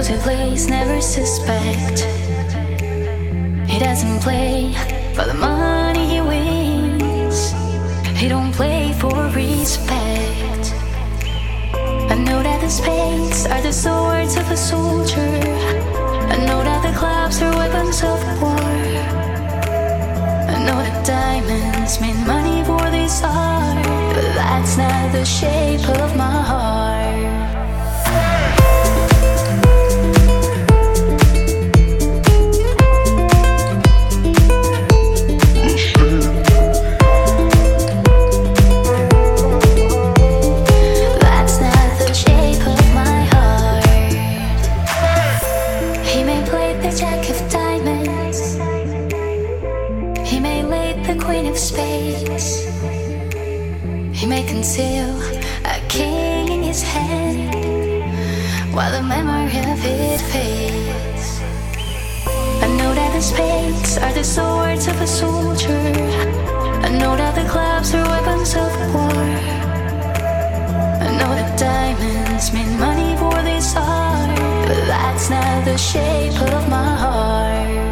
Those who plays never suspect. He doesn't play for the money he wins. He don't play for respect. I know that the spades are the swords of a soldier. I know that the clubs are weapons of war. I know that diamonds mean money for this art, but that's not the shape of my heart. He may conceal a king in his hand while the memory of it fades. I know that the spades are the swords of a soldier. I know that the clubs are weapons of war. I know that diamonds mean money for this art, but that's not the shape of my heart.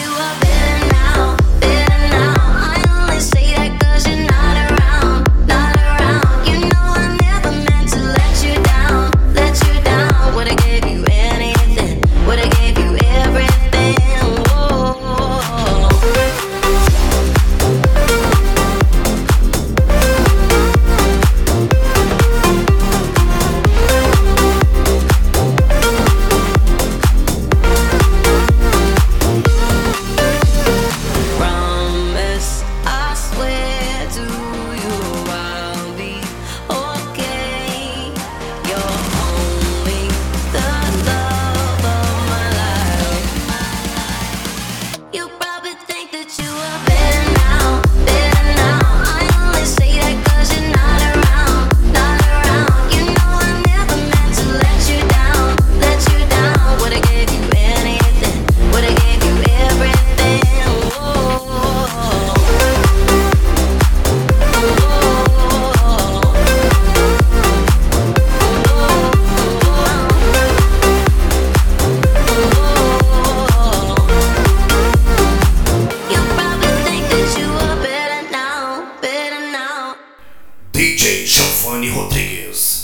Not DJ Giovanni Rodrigues.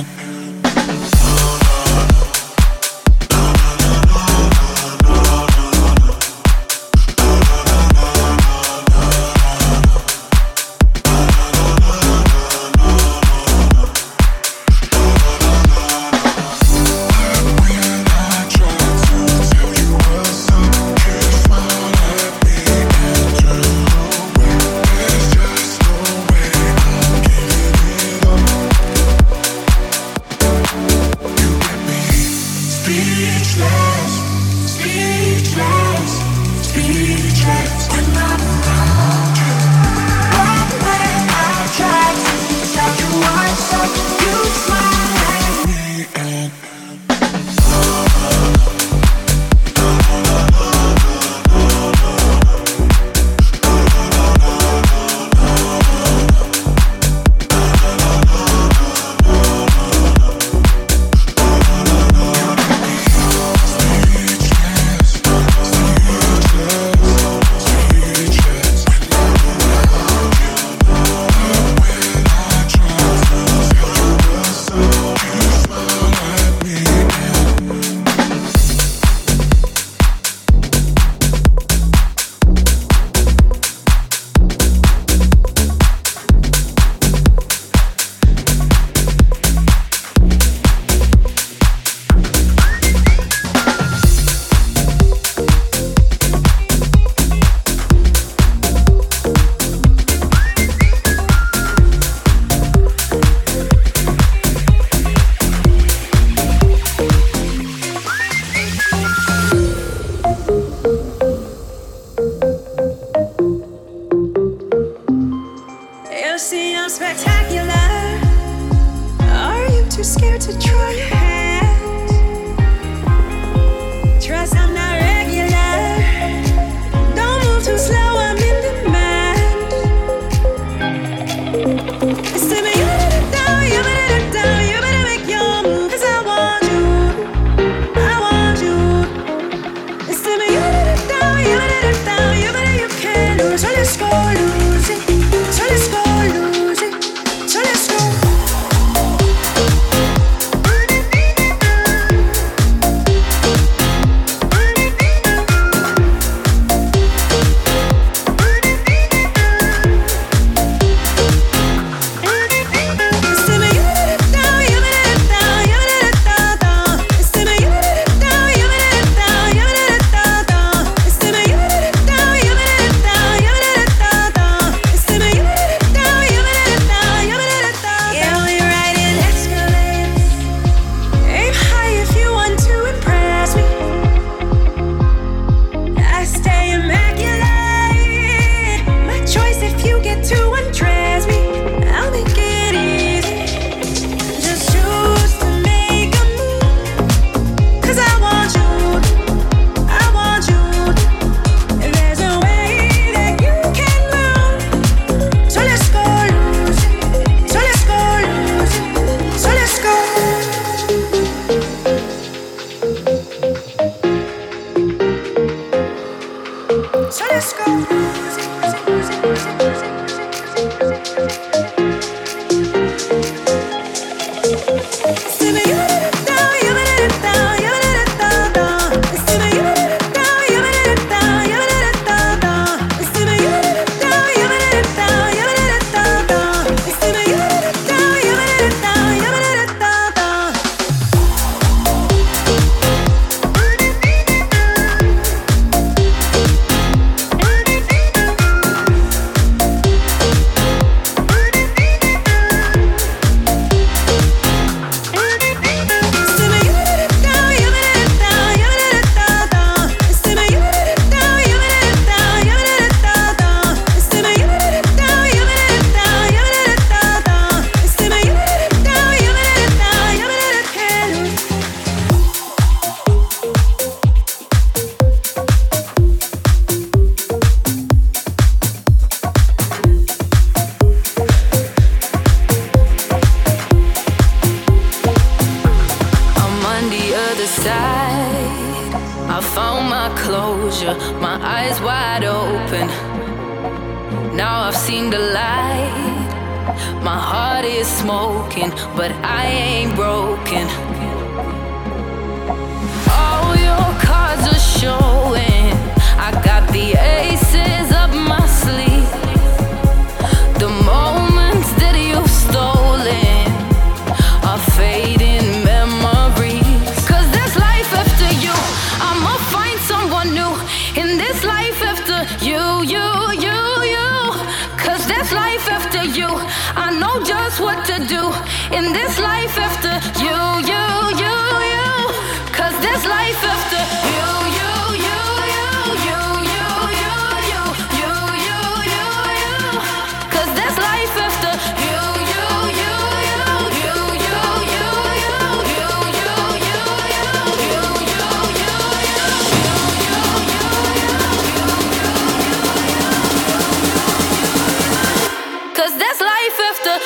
Now I've seen the light. My heart is smoking, but I ain't broken. All your cards are showing. I got the aces up my sleeve. The moments that you've stolen are fading memories. 'Cause there's life after you. I'ma find someone new in this life after you. 'Cause there's life after you. I know just what to do in this life after you. 'Cause there's life after you. 'Cause there's life after you. 'Cause there's life after.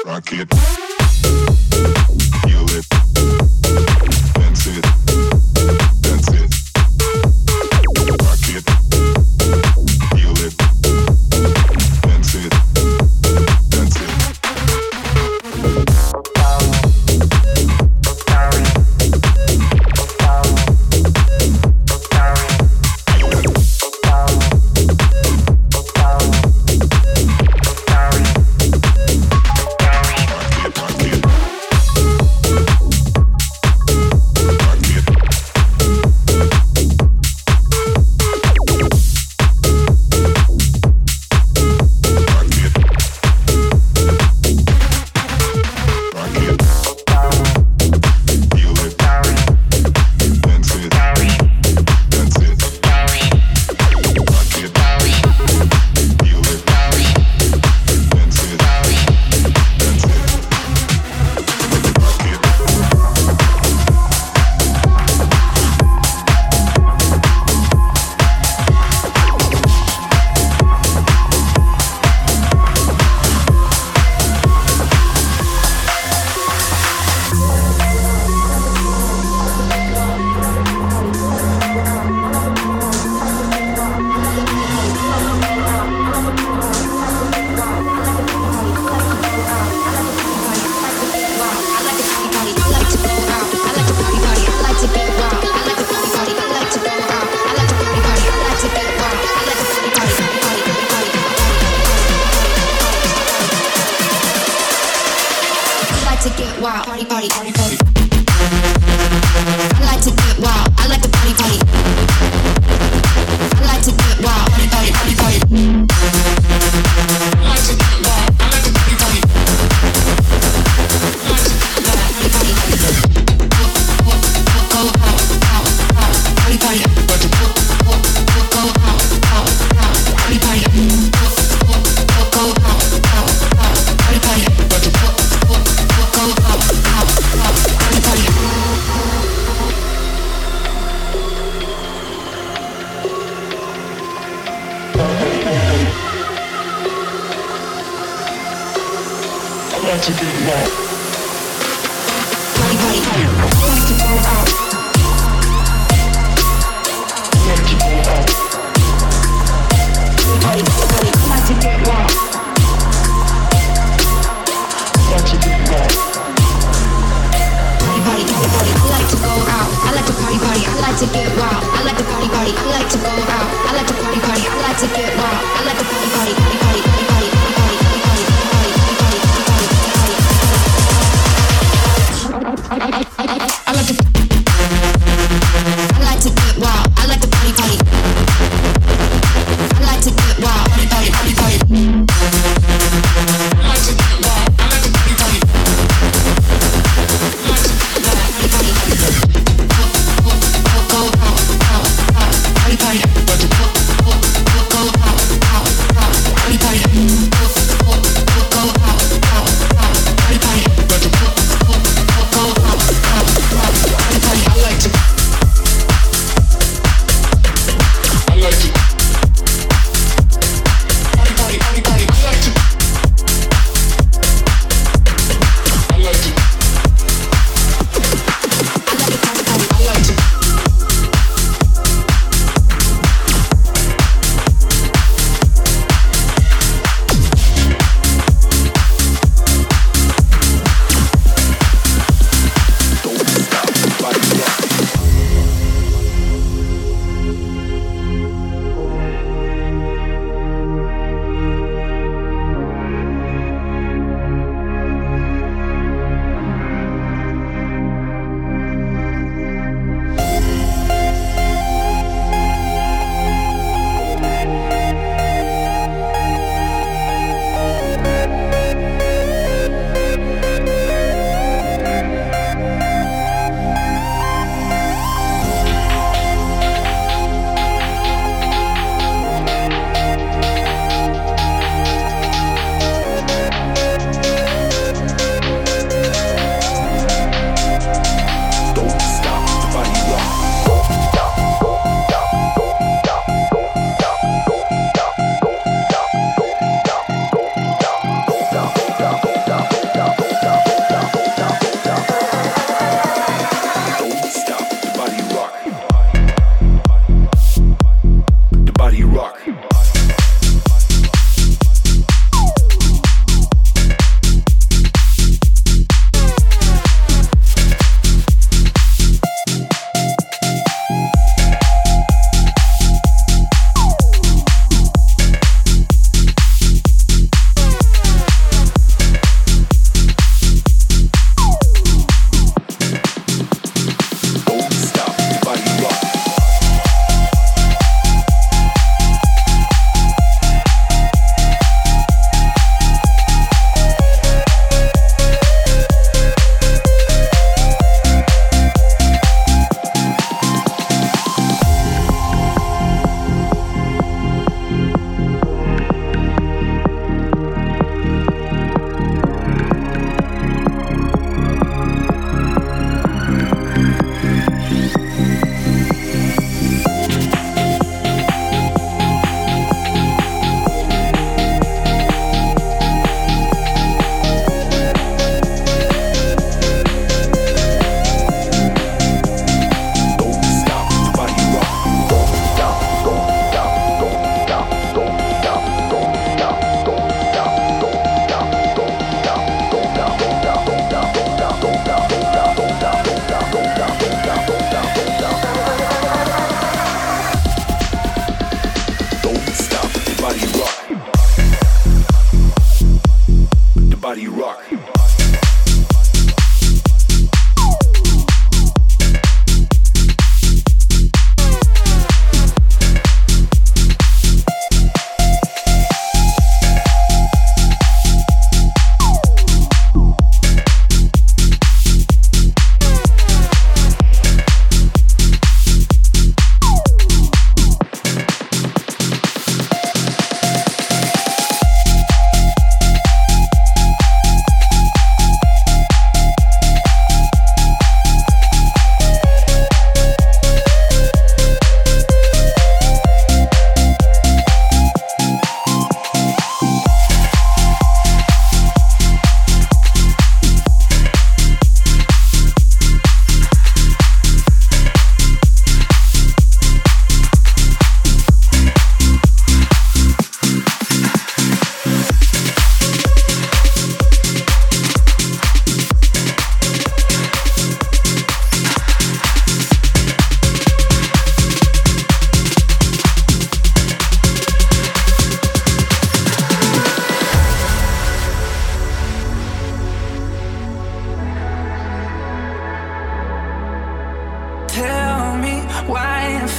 rock it, feel it, dance it, dance it, rock it, feel it, dance it, dance it. I like to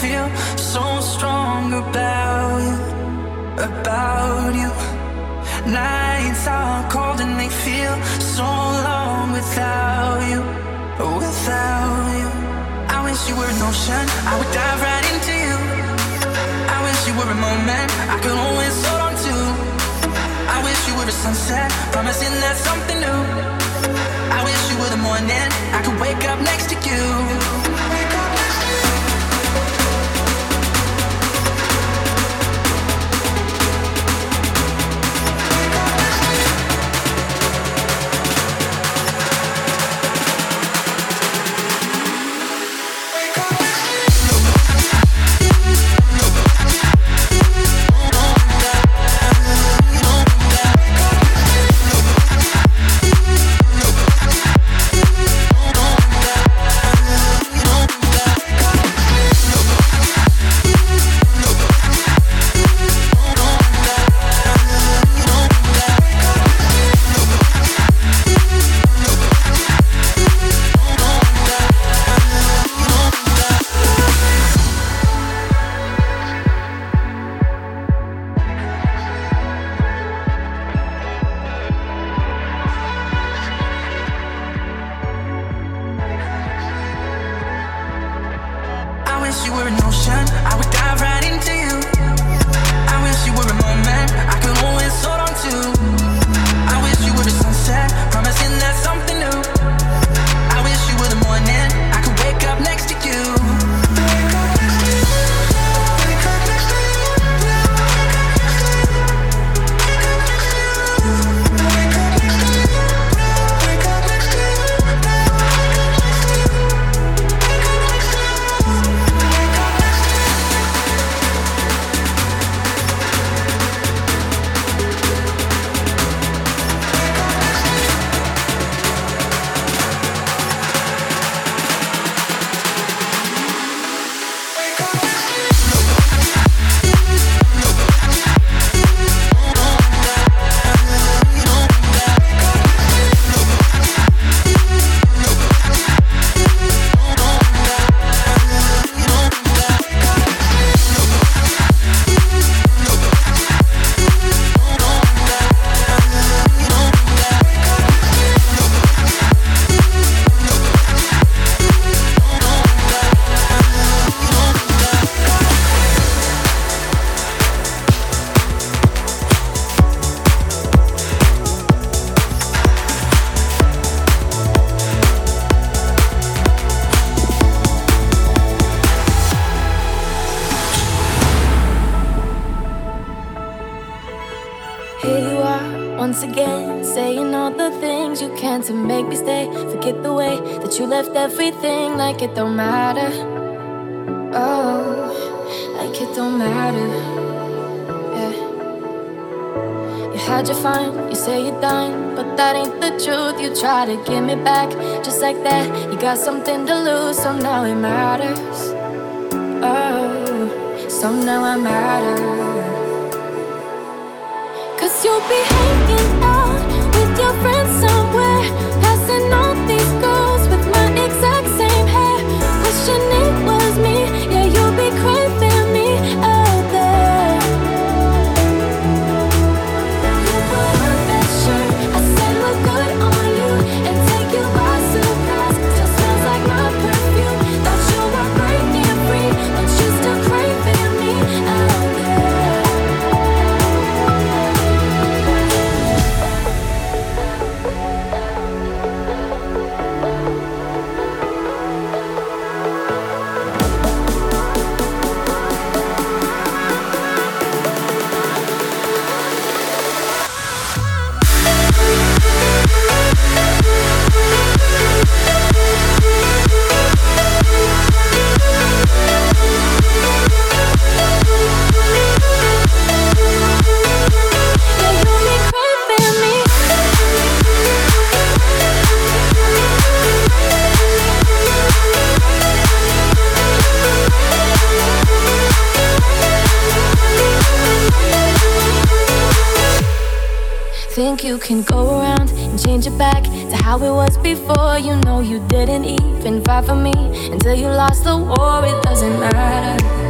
feel so strong about you. Nights are cold and they feel so long without you. I wish you were an ocean, I would dive right into you. I wish you were a moment I could always hold on to. I wish you were a sunset, promising that something new. I wish you were the morning I could wake up next to you. To make me stay, forget the way that you left everything like it don't matter. Oh, like it don't matter. Yeah. You had your fun, you say you're done, but that ain't the truth. You try to get me back, just like that. You got something to lose, so now it matters. Oh, so now I matter. 'Cause you'll be hanging out with your friends somewhere, passing all these girls with my exact same hair, wishing it was me. Yeah, you'll be craving me out there. You put on that shirt, I said look good on you, and take you by surprise. Still smells like my perfume. Thought you were breaking free, but you still craving me out there. Think you can go around and change it back to how it was before. You know you didn't even fight for me until you lost the war. It doesn't matter.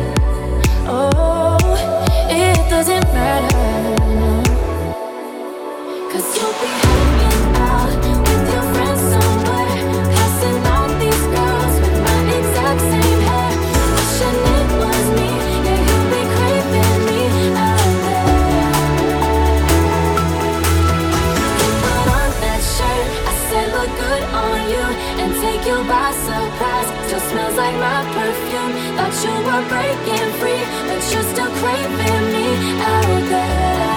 Oh, it doesn't matter, no. 'Cause you'll be hanging out with your friends somewhere, passing out these girls with my exact same hair. Wishing it was me, yeah, you'll be craving me out there. You put on that shirt, I said look good on you, and take you by surprise. Still smells like my perfume. Thought you were breaking free, but you're still craving me out there.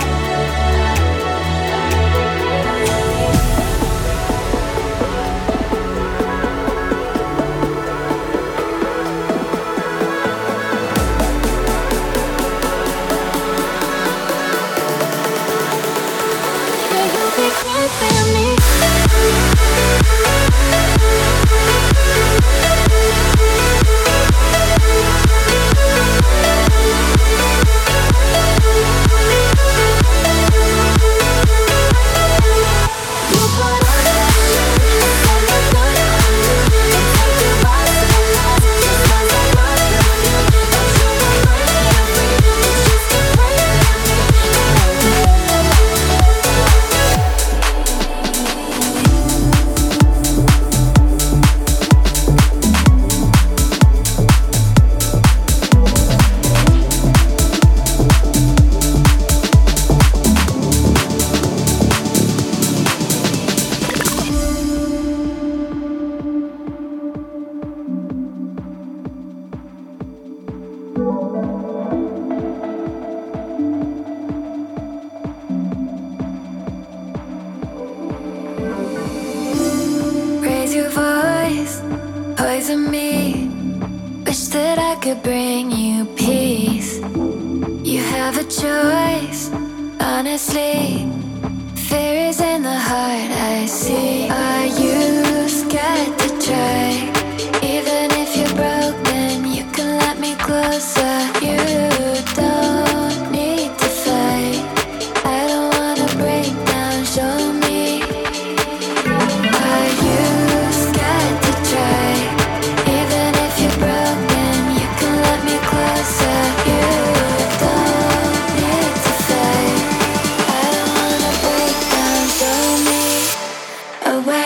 Raise your voice, poison me. Wish that I could bring you peace. You have a choice, honestly. Fear is in the heart, I see. Are you scared to try? Even if you're broken, you can let me closer. You don't need to fight. I don't wanna break down, show me. Are you scared to try? Even if you're broken, you can let me closer. You don't need to fight. I don't wanna break down, show me a way.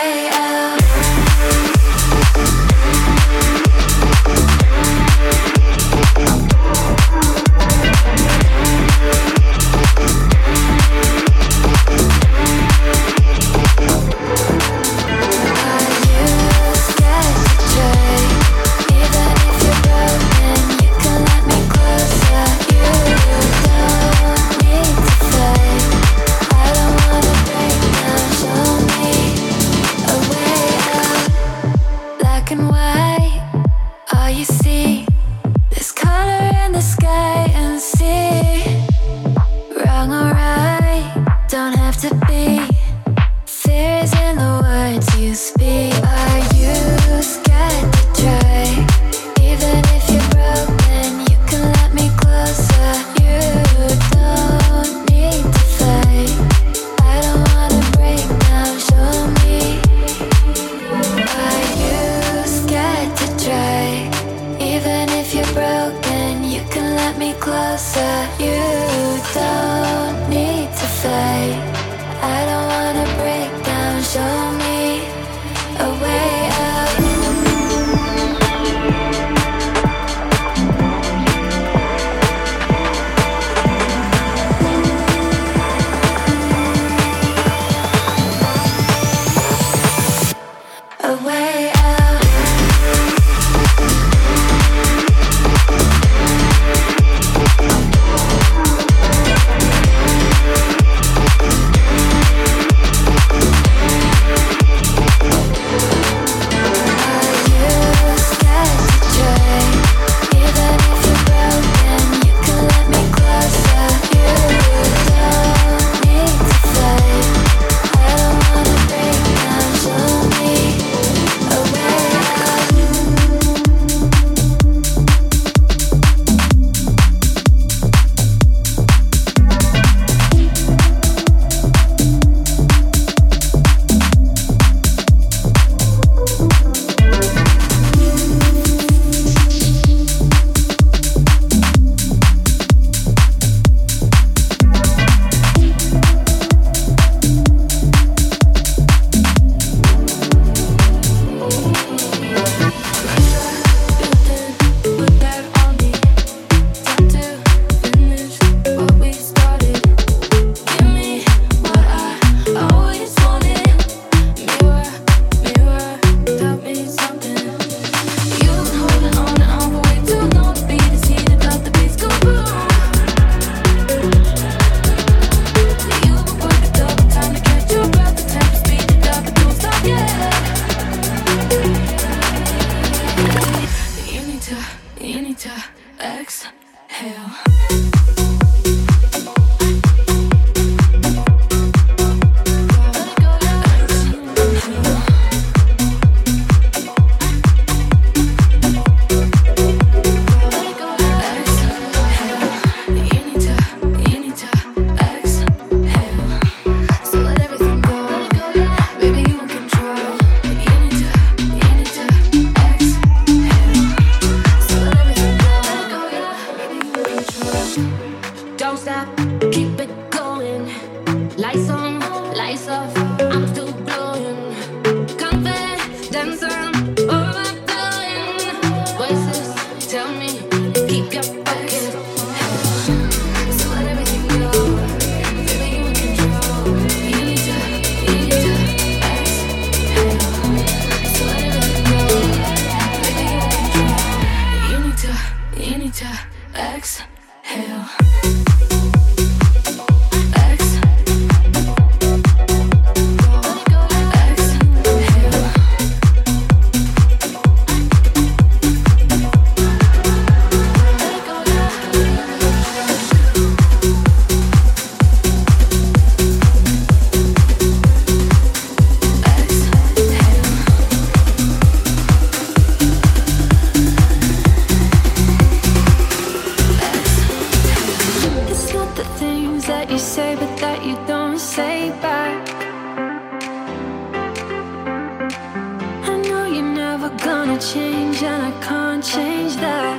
wanna change and I can't change that.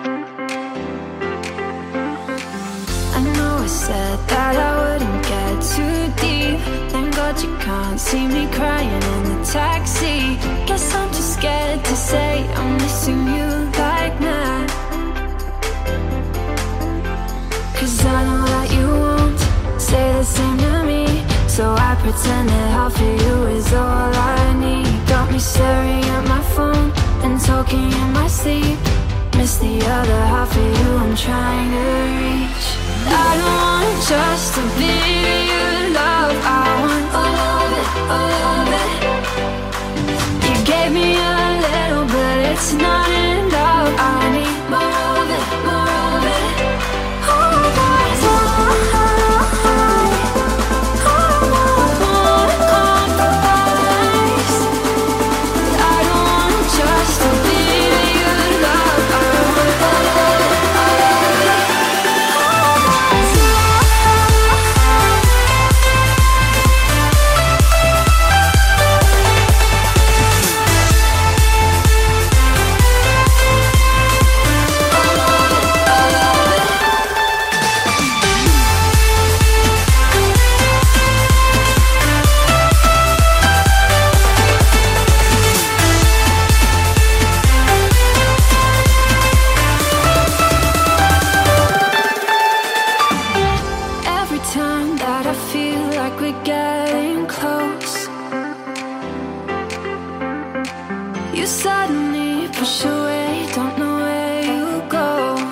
I know I said that I wouldn't get too deep. Thank God you can't see me crying in the taxi. Guess I'm too scared to say I'm missing you like that. 'Cause I know that you won't say the same to me, so I pretend that half of you is all I need. Got me staring at my phone and talking in my sleep. Miss the other half of you I'm trying to reach. I don't want just to be your love. I want all of it, all of it. You gave me a little, but it's not enough. I need more of it, more of it. Oh, that's all I don't wanna compromise. I don't want just to be your love. I want all of it, all of it. Every time that I feel like we're getting close, you suddenly push away, don't know where you go.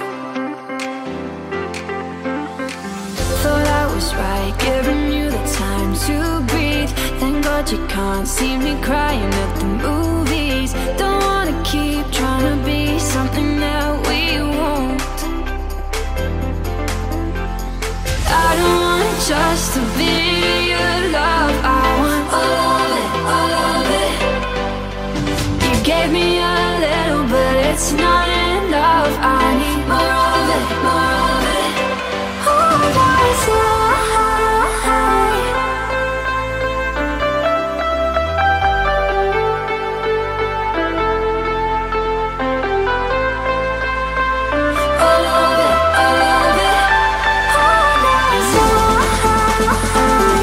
Thought I was right, giving you the time to breathe. Thank God you can't see me crying at the movies. Don't wanna keep trying to be something that we won't. I don't want just to be your love. I want all of it, all of it. You gave me a little, but it's not enough. I need more of it, more of it. Oh, that's why. All of it, all of it. Oh, that's why.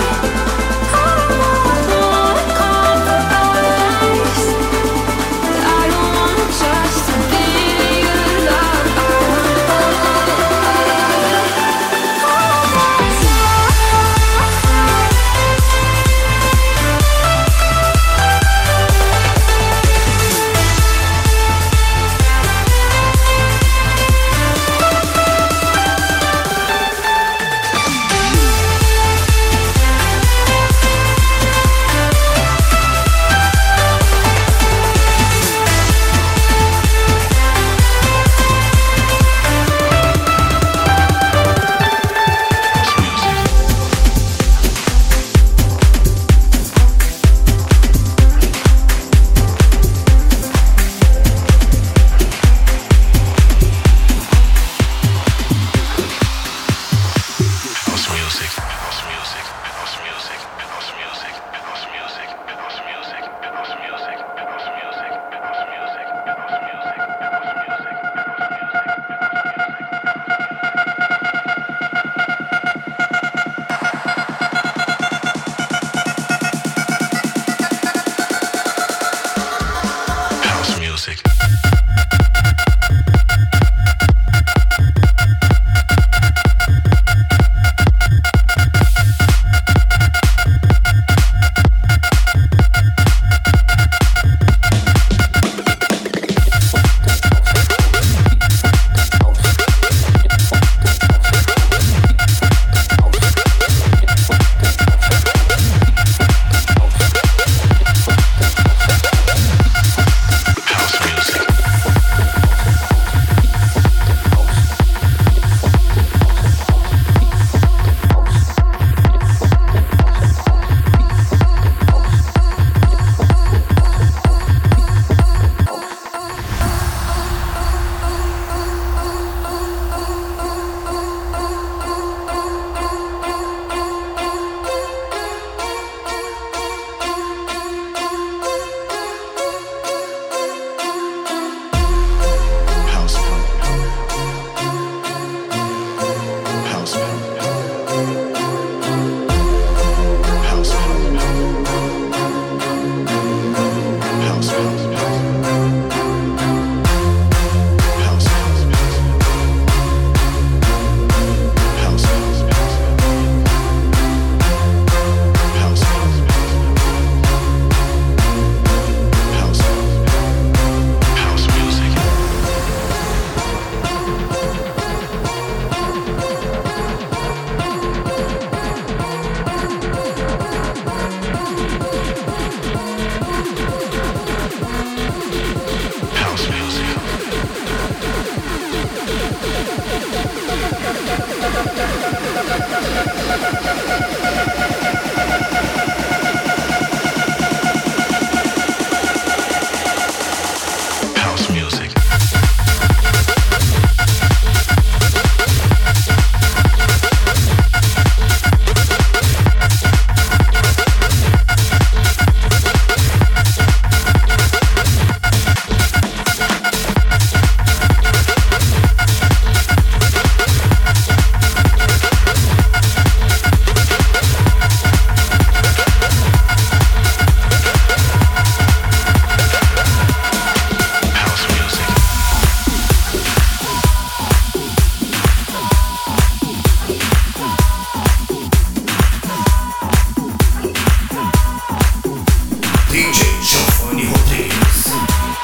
Fanny Rodriguez.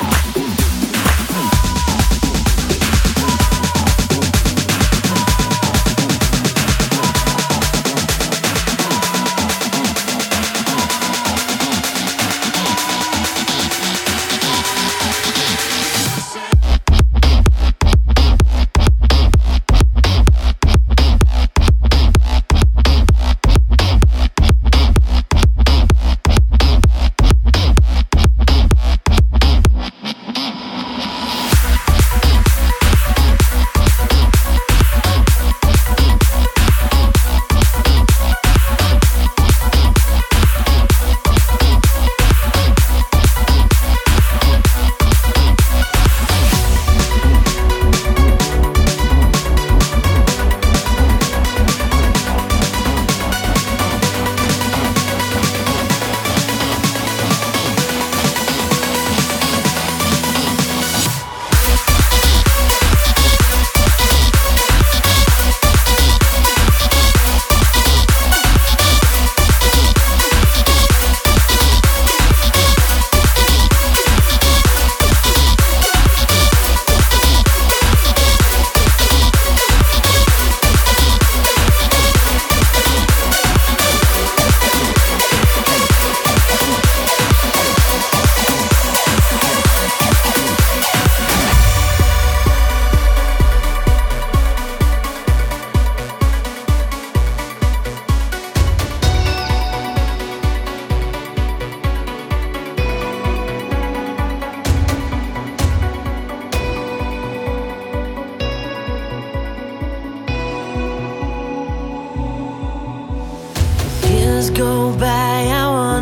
Go by, I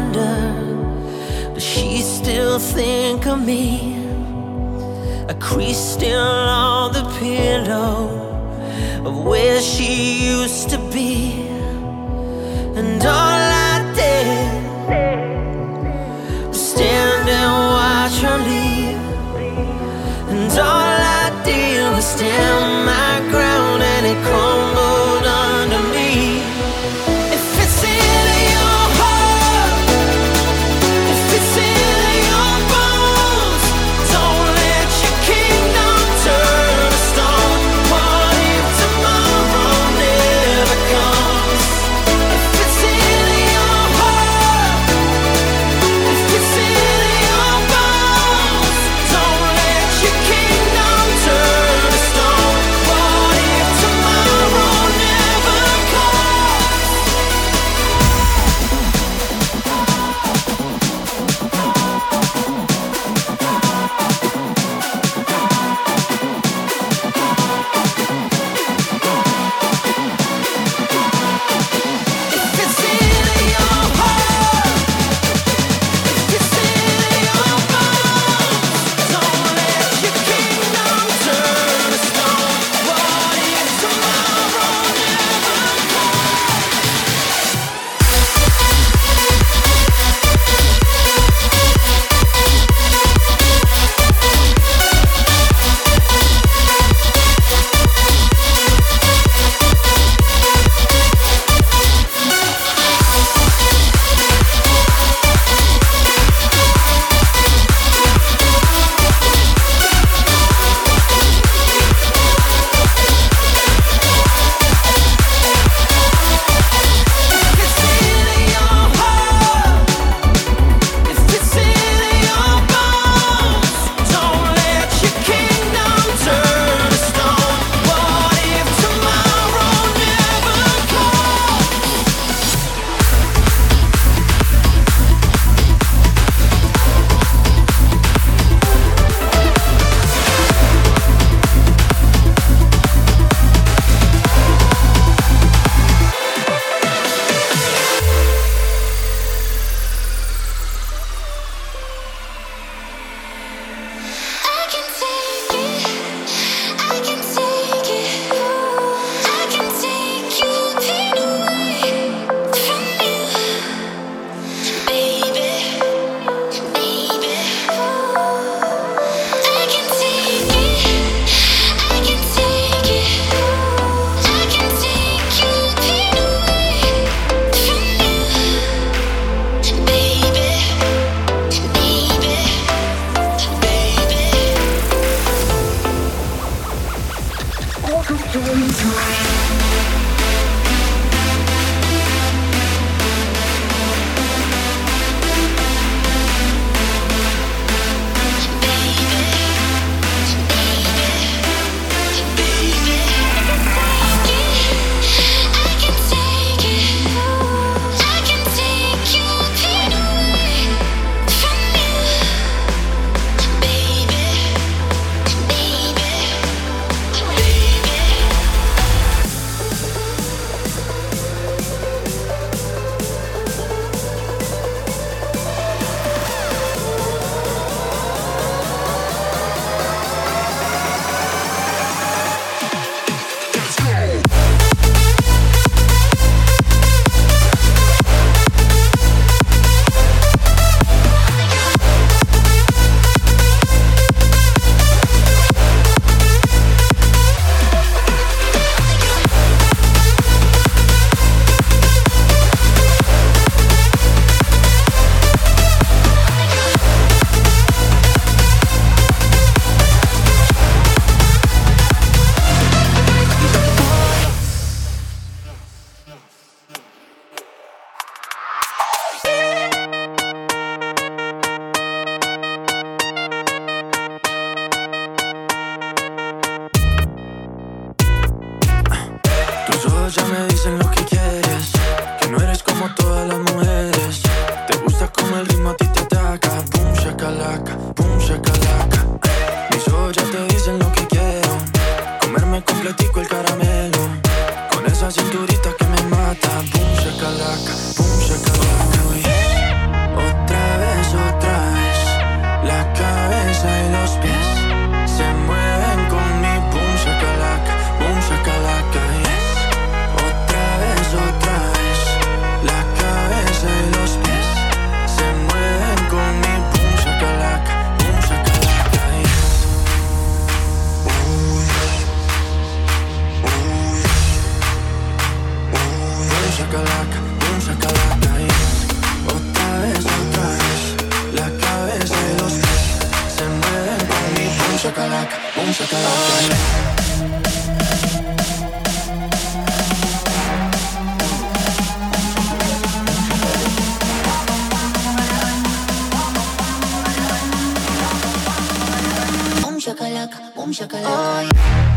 wonder, does she still think of me? A crease still on the pillow of where she used to be. And all I did was stand and watch her leave. And all I did was stand my ground, and it crumbled under me. If it's in your bones, boom shakalaka. Mis ojos ya te dicen lo que quiero, comerme completico el caramelo, con esa cinturita que me mata. Boom shakalaka, uy. Otra vez, la cabeza y los pies se mueven con mi boom shakalaka, yes. Otra vez, la cabeza y los pies se mueven con mi boom shakalaka, yes. Boom shakalaka, yes. Otra vez, la cabeza y los pies se mueven con mi boom shakalaka, yes. Boom shakalaka.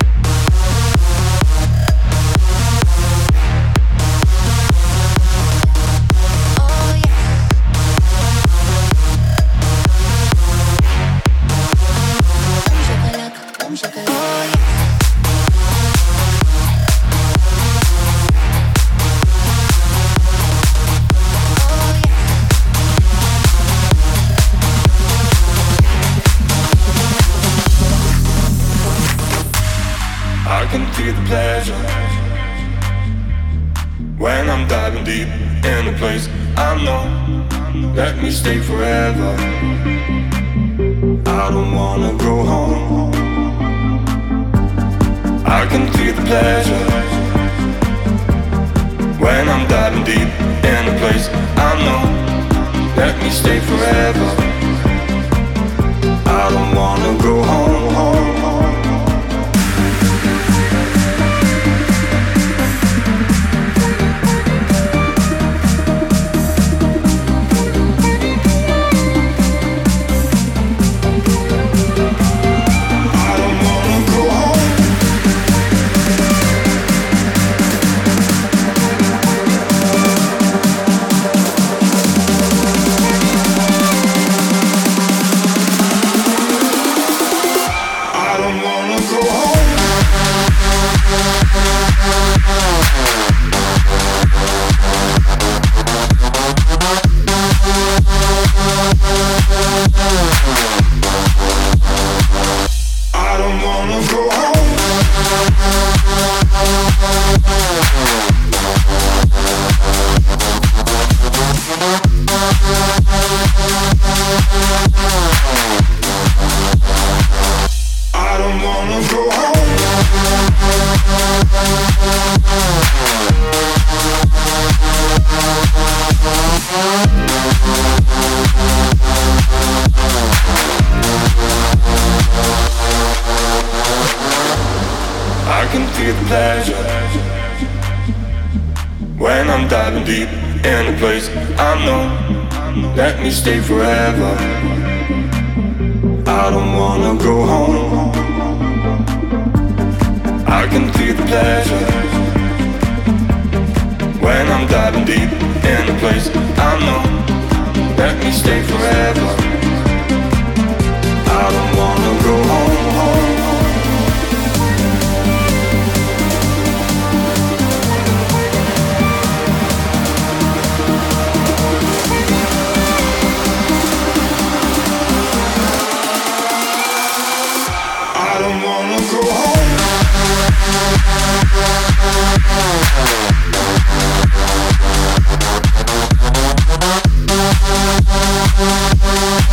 I can feel the pleasure when I'm diving deep in a place I know. Let me stay forever. I don't wanna go home. I can feel the pleasure when I'm diving deep in a place I know. Let me stay forever. I don't wanna go home. Stay forever. I don't wanna go home. I can feel the pleasure when I'm diving deep in a place I know. Let me stay forever. I don't wanna go home. Oh,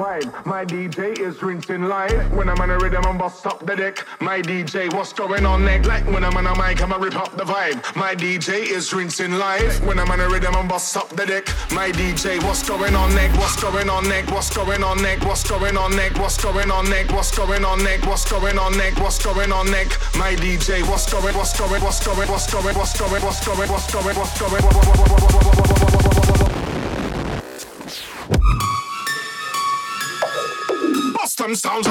vibe. My DJ is rinsing live. When I'm on a rhythm, I'm bust up the deck. My DJ, what's going on next? Like when I'm on a mic, I'ma rip up the vibe. My DJ is rinsing live. When I'm on a rhythm, I'm bust up the deck. My DJ, what's going on next? What's going on next? What's going on next? What's going on next? What's going on next? What's going on next? What's going on next? What's going on next? My DJ, what's going? What's going? What's going? What's going? What's going? What's going? What's going? What's going? Bust them sounds.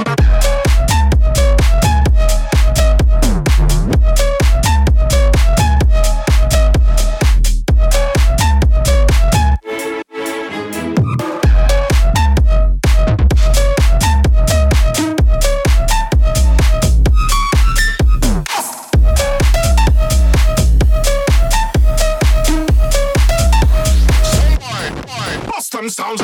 Sounds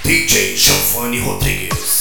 DJ Giovanni Rodriguez.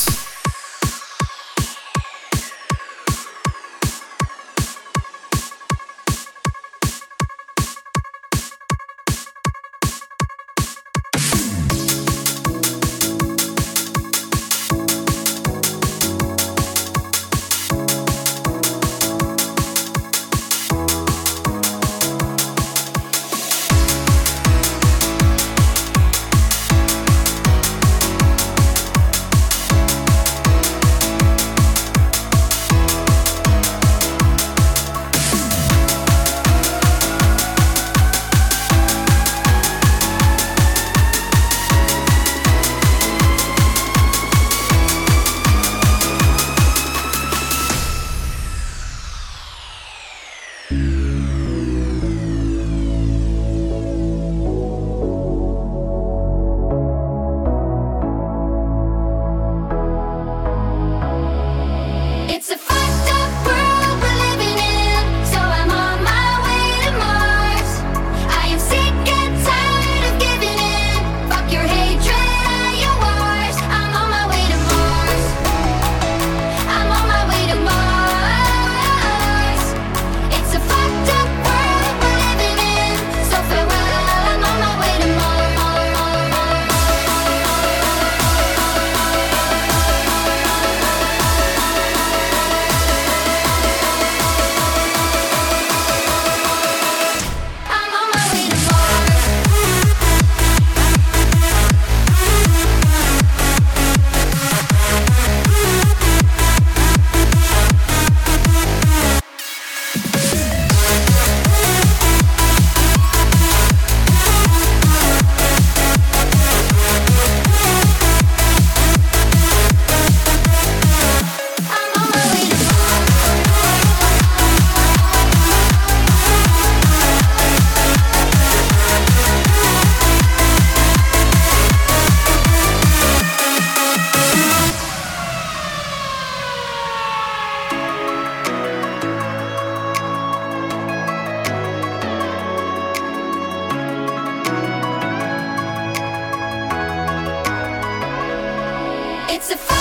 It's a